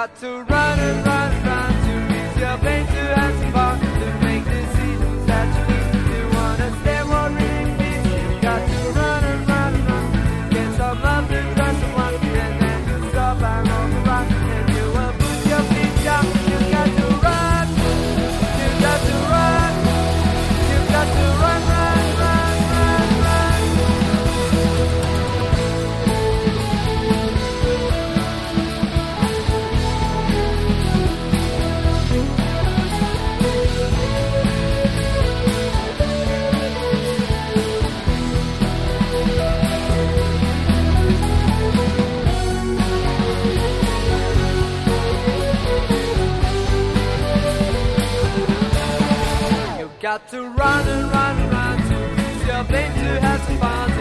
got to run and run and run to reach your plane to have some fun, to make decisions that you need. You wanna stay more in peace. You got to run and run and run. Get some love to trust someone, and then you stop and on the run, and you will put your feet down. You got to run. You got to run. You got to run, run, run, run, run. Got to run and run and run to reach your plane to have some fun.